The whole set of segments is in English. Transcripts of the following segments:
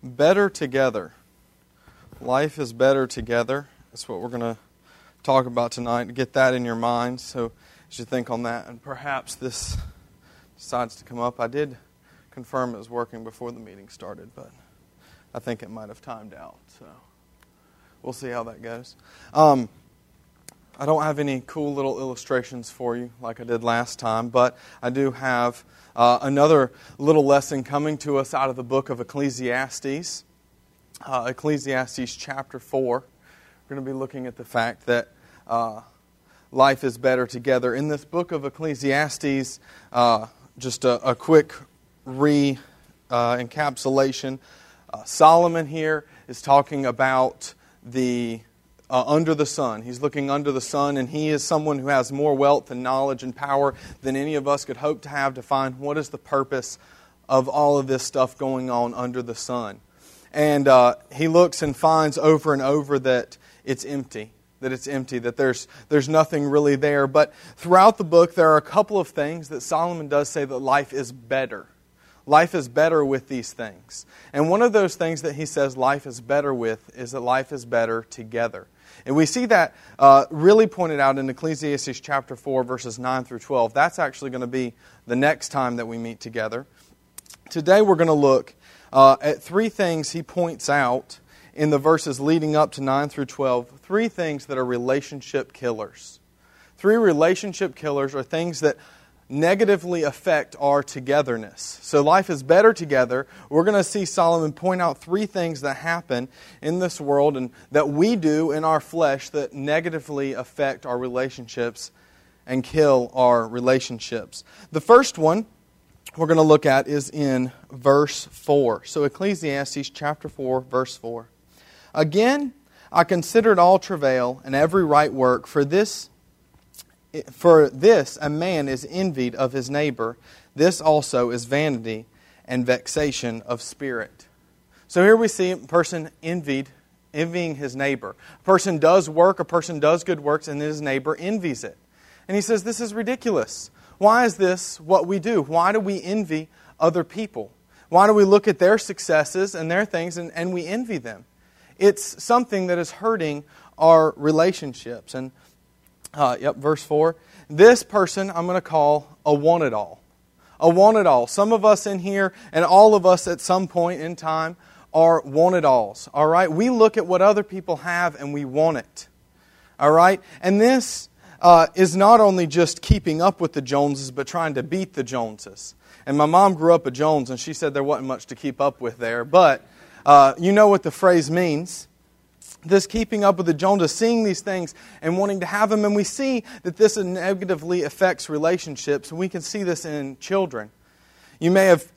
Better together. Life is better together. That's what we're going to talk about tonight. Get that in your mind so as you think on that. And perhaps this decides to come up. I did confirm it was working before the meeting started, but I think it might have timed out. So we'll see how that goes. I don't have any cool little illustrations for you like I did last time, but I do have another little lesson coming to us out of the book of Ecclesiastes. Ecclesiastes chapter 4. We're going to be looking at the fact that life is better together. In this book of Ecclesiastes, just a quick encapsulation. Solomon here is talking about the under the sun. He's looking under the sun, and he is someone who has more wealth and knowledge and power than any of us could hope to have to find what is the purpose of all of this stuff going on under the sun. And he looks and finds over and over that it's empty, that there's nothing really there. But throughout the book, there are a couple of things that Solomon does say that life is better. Life is better with these things. And one of those things that he says life is better with is that life is better together. And we see that really pointed out in Ecclesiastes chapter 4, verses 9 through 12. That's actually going to be the next time that we meet together. Today we're going to look at three things he points out in the verses leading up to 9 through 12. Three things that are relationship killers. Three relationship killers are things that negatively affect our togetherness. So life is better together. We're going to see Solomon point out three things that happen in this world and that we do in our flesh that negatively affect our relationships and kill our relationships. The first one we're going to look at is in verse 4. So Ecclesiastes chapter 4, verse 4. Again, I considered all travail and every right work, for this a man is envied of his neighbor. This also is vanity and vexation of spirit. So here we see a person envying his neighbor. A person does work, a person does good works, and his neighbor envies it. And he says, this is ridiculous. Why is this what we do? Why do we envy other people? Why do we look at their successes and their things and we envy them? It's something that is hurting our relationships. And verse 4. This person I'm going to call a want-it-all. A want-it-all. Some of us in here and all of us at some point in time are want-it-alls. All right? We look at what other people have and we want it. All right? And this is not only just keeping up with the Joneses, but trying to beat the Joneses. And my mom grew up a Jones, and she said there wasn't much to keep up with there. But you know what the phrase means. This keeping up with the Joneses, seeing these things and wanting to have them. And we see that this negatively affects relationships. And we can see this in children. You may have,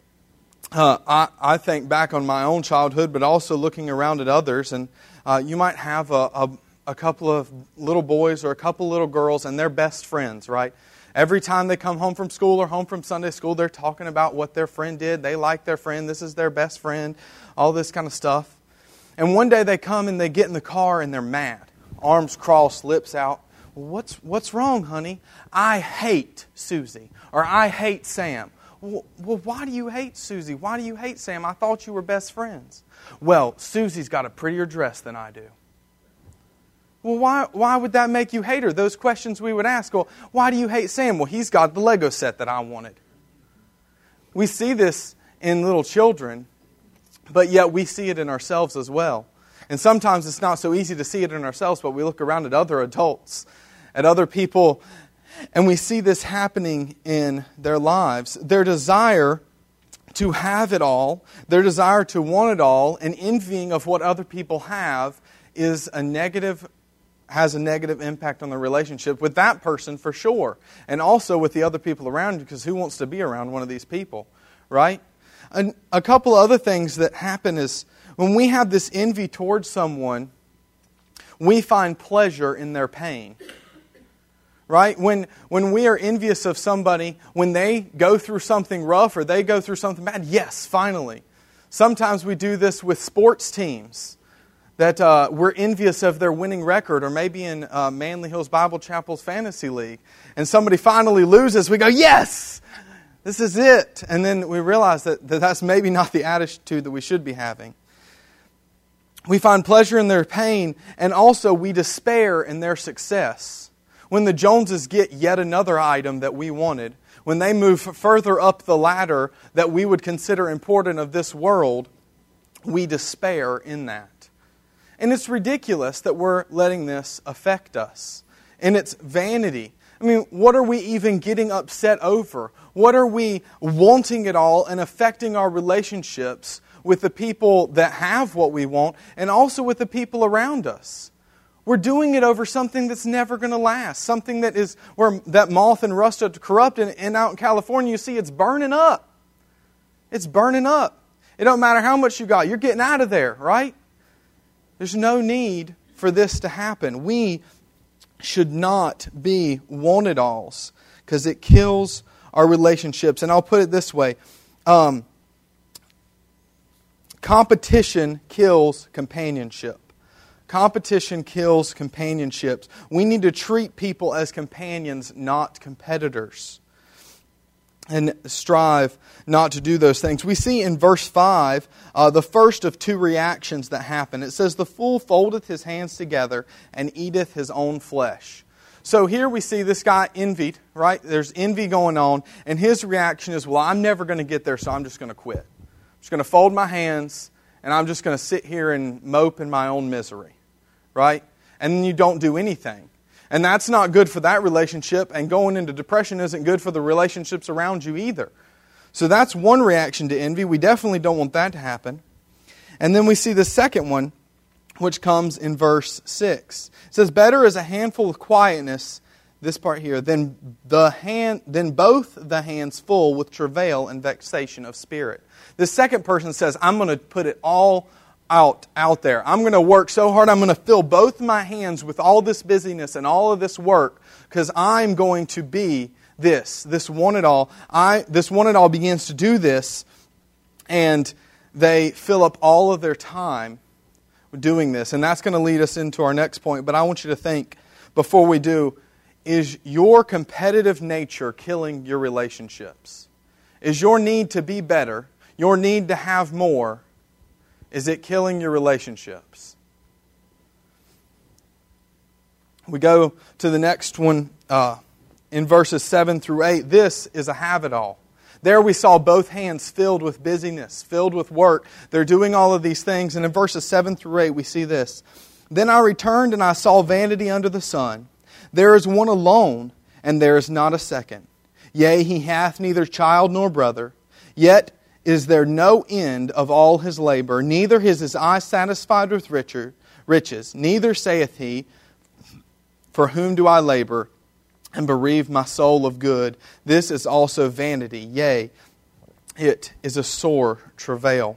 I think back on my own childhood, but also looking around at others. And you might have a couple of little boys or a couple of little girls and they're best friends, right? Every time they come home from school or home from Sunday school, they're talking about what their friend did. They like their friend. This is their best friend. All this kind of stuff. And one day they come and they get in the car and they're mad. Arms crossed, lips out. Well, what's wrong, honey? I hate Susie. Or I hate Sam. Well, why do you hate Susie? Why do you hate Sam? I thought you were best friends. Well, Susie's got a prettier dress than I do. Well, why would that make you hate her? Those questions we would ask. Well, why do you hate Sam? Well, he's got the Lego set that I wanted. We see this in little children. But yet we see it in ourselves as well. And sometimes it's not so easy to see it in ourselves, but we look around at other adults, at other people, and we see this happening in their lives. Their desire to have it all, their desire to want it all, and envying of what other people have has a negative impact on the relationship with that person for sure. And also with the other people around you, because who wants to be around one of these people, right? A couple other things that happen is when we have this envy towards someone, we find pleasure in their pain. Right? When we are envious of somebody, when they go through something rough or they go through something bad, yes, finally. Sometimes we do this with sports teams. That we're envious of their winning record, or maybe in Manly Hills Bible Chapel's Fantasy League. And somebody finally loses, we go, yes! This is it. And then we realize that that's maybe not the attitude that we should be having. We find pleasure in their pain, and also we despair in their success. When the Joneses get yet another item that we wanted, when they move further up the ladder that we would consider important of this world, we despair in that. And it's ridiculous that we're letting this affect us. And it's vanity. I mean, what are we even getting upset over? What are we wanting it all and affecting our relationships with the people that have what we want and also with the people around us? We're doing it over something that's never going to last. Something that is where that moth and rust are corrupt, and out in California you see it's burning up. It's burning up. It don't matter how much you got. You're getting out of there, right? There's no need for this to happen. We should not be want-it-alls because it kills our relationships. And I'll put it this way. Competition kills companionship. Competition kills companionships. We need to treat people as companions, not competitors. And strive not to do those things. We see in verse 5 the first of two reactions that happen. It says, "The fool foldeth his hands together and eateth his own flesh." So here we see this guy envied, right? There's envy going on. And his reaction is, well, I'm never going to get there, so I'm just going to quit. I'm just going to fold my hands, and I'm just going to sit here and mope in my own misery, right? And then you don't do anything. And that's not good for that relationship, and going into depression isn't good for the relationships around you either. So that's one reaction to envy. We definitely don't want that to happen. And then we see the second one, which comes in verse 6. It says, "Better is a handful of quietness," this part here, "than both the hands full with travail and vexation of spirit." The second person says, I'm going to put it all out there. I'm going to work so hard. I'm going to fill both my hands with all this busyness and all of this work because I'm going to be this want-it-all. This want-it-all begins to do this, and they fill up all of their time doing this. And that's going to lead us into our next point. But I want you to think, before we do, is your competitive nature killing your relationships? Is your need to be better, your need to have more, is it killing your relationships? We go to the next one in verses 7 through 8. This is a have-it-all. There we saw both hands filled with busyness, filled with work. They're doing all of these things. And in verses 7 through 8 we see this. "Then I returned and I saw vanity under the sun. There is one alone, and there is not a second. Yea, he hath neither child nor brother. Yet is there no end of all his labor, neither is his eye satisfied with riches. Neither saith he, For whom do I labor, and bereave my soul of good? This is also vanity. Yea, it is a sore travail."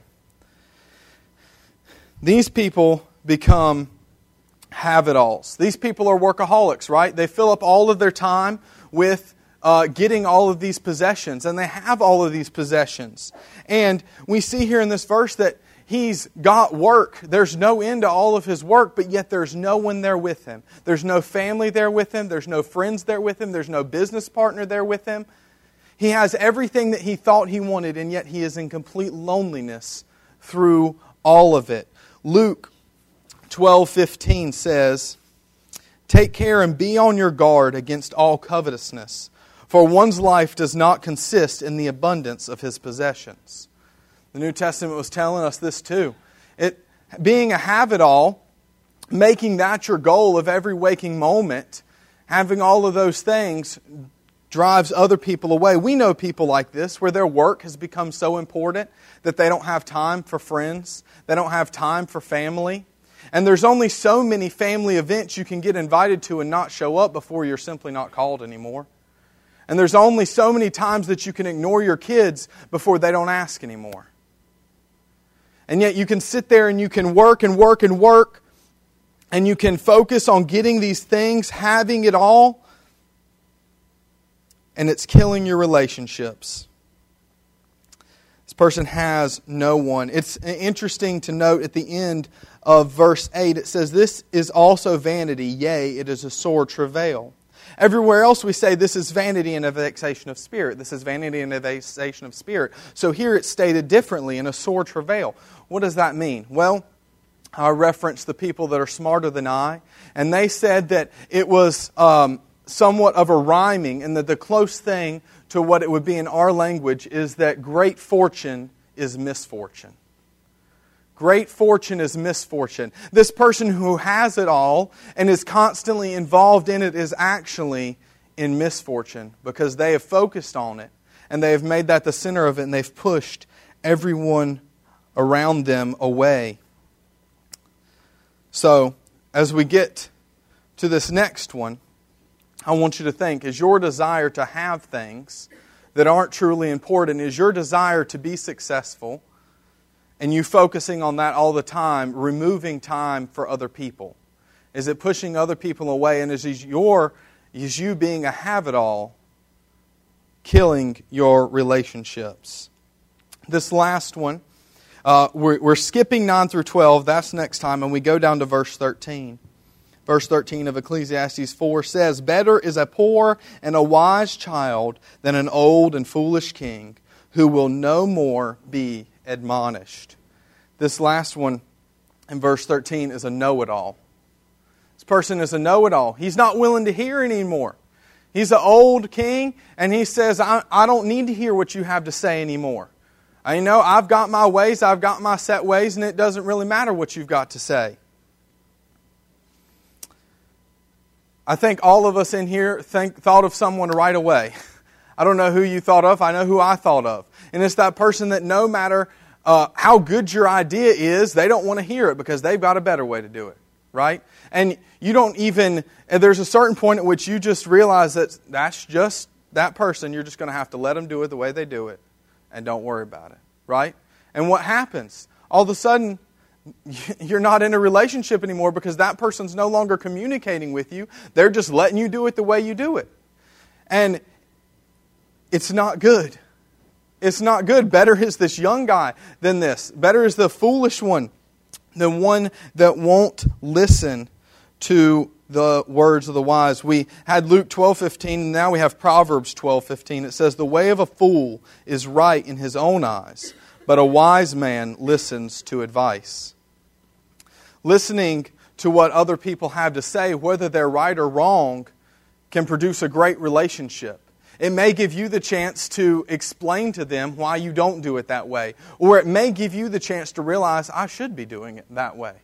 These people become have-it-alls. These people are workaholics, right? They fill up all of their time with getting all of these possessions, and they have all of these possessions. And we see here in this verse that he's got work. There's no end to all of his work, but yet there's no one there with him. There's no family there with him. There's no friends there with him. There's no business partner there with him. He has everything that he thought he wanted, and yet he is in complete loneliness through all of it. Luke 12:15 says, "Take care and be on your guard against all covetousness, for one's life does not consist in the abundance of his possessions." The New Testament was telling us this too. Being a have-it-all, making that your goal of every waking moment, having all of those things drives other people away. We know people like this, where their work has become so important that they don't have time for friends. They don't have time for family. And there's only so many family events you can get invited to and not show up before you're simply not called anymore. And there's only so many times that you can ignore your kids before they don't ask anymore. And yet you can sit there and you can work and work and work, and you can focus on getting these things, having it all, and it's killing your relationships. This person has no one. It's interesting to note at the end of verse 8, it says, "This is also vanity, yea, it is a sore travail." Everywhere else we say this is vanity and a vexation of spirit. This is vanity and a vexation of spirit. So here it's stated differently, in a sore travail. What does that mean? Well, I referenced the people that are smarter than I, and they said that it was somewhat of a rhyming, and that the close thing to what it would be in our language is that great fortune is misfortune. Great fortune is misfortune. This person who has it all and is constantly involved in it is actually in misfortune because they have focused on it and they have made that the center of it and they've pushed everyone around them away. So, as we get to this next one, I want you to think, is your desire to have things that aren't truly important, is your desire to be successful, and you focusing on that all the time, removing time for other people? Is it pushing other people away? And is you being a have-it-all killing your relationships? This last one, we're skipping 9 through 12. That's next time, and we go down to verse 13. Verse 13 of Ecclesiastes 4 says, "Better is a poor and a wise child than an old and foolish king, who will no more be admonished." This last one in verse 13 is a know-it-all. This person is a know-it-all. He's not willing to hear anymore. He's an old king, and he says, I don't need to hear what you have to say anymore. I know I've got my ways, I've got my set ways, and it doesn't really matter what you've got to say. I think all of us in here thought of someone right away. I don't know who you thought of. I know who I thought of. And it's that person that no matter how good your idea is, they don't want to hear it because they've got a better way to do it. Right? And you don't even, there's a certain point at which you just realize that that's just that person. You're just going to have to let them do it the way they do it. And don't worry about it. Right? And what happens? All of a sudden, you're not in a relationship anymore because that person's no longer communicating with you. They're just letting you do it the way you do it. And it's not good. It's not good. Better is this young guy than this. Better is the foolish one, the one that won't listen to the words of the wise. We had Luke 12:15, and now we have Proverbs 12:15. It says, "The way of a fool is right in his own eyes, but a wise man listens to advice." Listening to what other people have to say, whether they're right or wrong, can produce a great relationship. It may give you the chance to explain to them why you don't do it that way. Or it may give you the chance to realize, I should be doing it that way.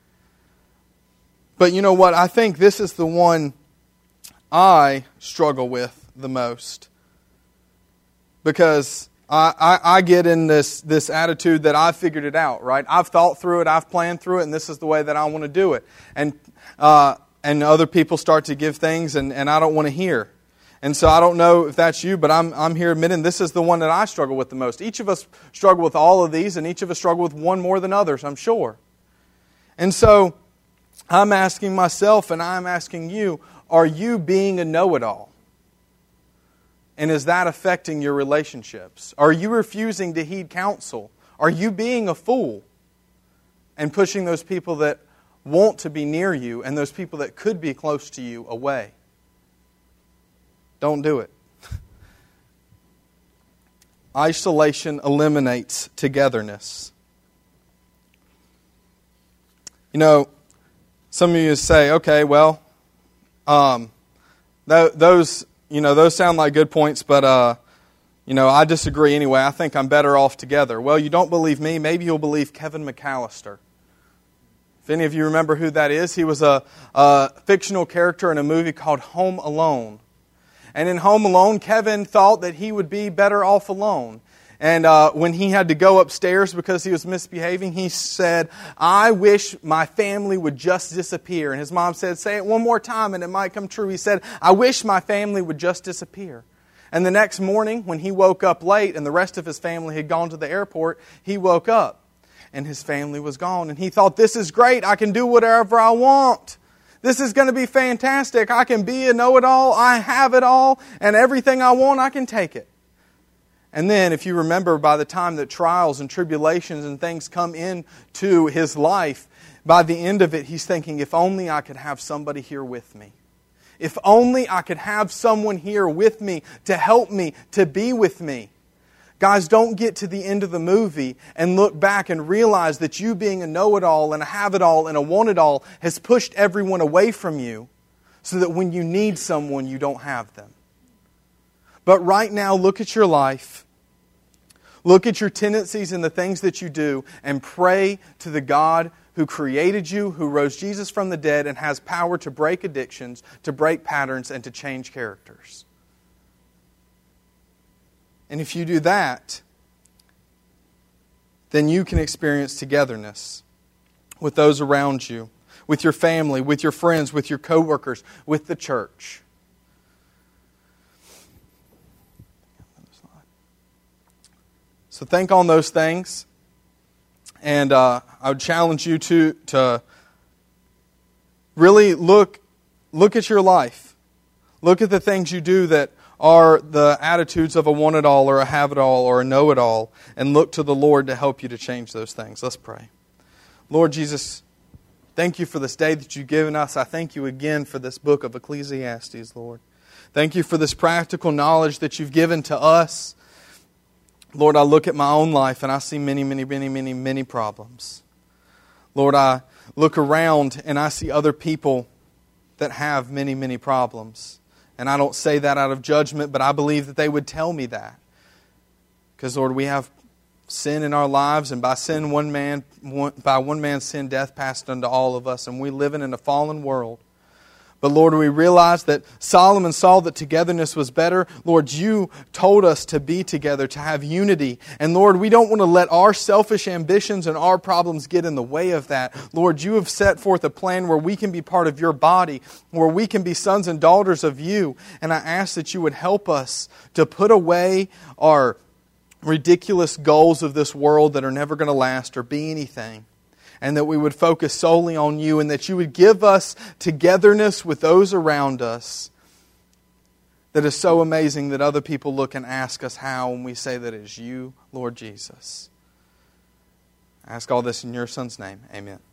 But you know what? I think this is the one I struggle with the most. Because I get in this attitude that I've figured it out, right? I've thought through it, I've planned through it, and this is the way that I want to do it. And other people start to give things, and I don't want to hear. And so I don't know if that's you, but I'm here admitting this is the one that I struggle with the most. Each of us struggle with all of these, and each of us struggle with one more than others, I'm sure. And so I'm asking myself, and I'm asking you, are you being a know-it-all? And is that affecting your relationships? Are you refusing to heed counsel? Are you being a fool and pushing those people that want to be near you and those people that could be close to you away? Don't do it. Isolation eliminates togetherness. You know, some of you say, okay, well, those sound like good points, but I disagree anyway. I think I'm better off together. Well, you don't believe me. Maybe you'll believe Kevin McAllister. If any of you remember who that is, he was a fictional character in a movie called Home Alone. And in Home Alone, Kevin thought that he would be better off alone. And when he had to go upstairs because he was misbehaving, he said, "I wish my family would just disappear." And his mom said, "Say it one more time and it might come true." He said, "I wish my family would just disappear." And the next morning, when he woke up late and the rest of his family had gone to the airport, he woke up and his family was gone. And he thought, this is great. I can do whatever I want. This is going to be fantastic. I can be a know-it-all. I have it all. And everything I want, I can take it. And then, if you remember, by the time that trials and tribulations and things come into his life, by the end of it, he's thinking, if only I could have somebody here with me. If only I could have someone here with me to help me, to be with me. Guys, don't get to the end of the movie and look back and realize that you being a know-it-all and a have-it-all and a want-it-all has pushed everyone away from you so that when you need someone, you don't have them. But right now, look at your life. Look at your tendencies and the things that you do and pray to the God who created you, who rose Jesus from the dead and has power to break addictions, to break patterns, and to change characters. And if you do that, then you can experience togetherness with those around you, with your family, with your friends, with your coworkers, with the church. So think on those things. And I would challenge you to really look at your life. Look at the things you do that are the attitudes of a want-it-all or a have-it-all or a know-it-all, and look to the Lord to help you to change those things. Let's pray. Lord Jesus, thank you for this day that you've given us. I thank you again for this book of Ecclesiastes, Lord. Thank you for this practical knowledge that you've given to us. Lord, I look at my own life and I see many problems. Lord, I look around and I see other people that have many problems. And I don't say that out of judgment, but I believe that they would tell me that. Because, Lord, we have sin in our lives, and by one man's sin, death passed unto all of us, and we live in a fallen world. But Lord, we realize that Solomon saw that togetherness was better. Lord, you told us to be together, to have unity. And Lord, we don't want to let our selfish ambitions and our problems get in the way of that. Lord, you have set forth a plan where we can be part of your body, where we can be sons and daughters of you. And I ask that you would help us to put away our ridiculous goals of this world that are never going to last or be anything. And that we would focus solely on you, and that you would give us togetherness with those around us that is so amazing that other people look and ask us how when we say that it is you, Lord Jesus. I ask all this in your Son's name. Amen.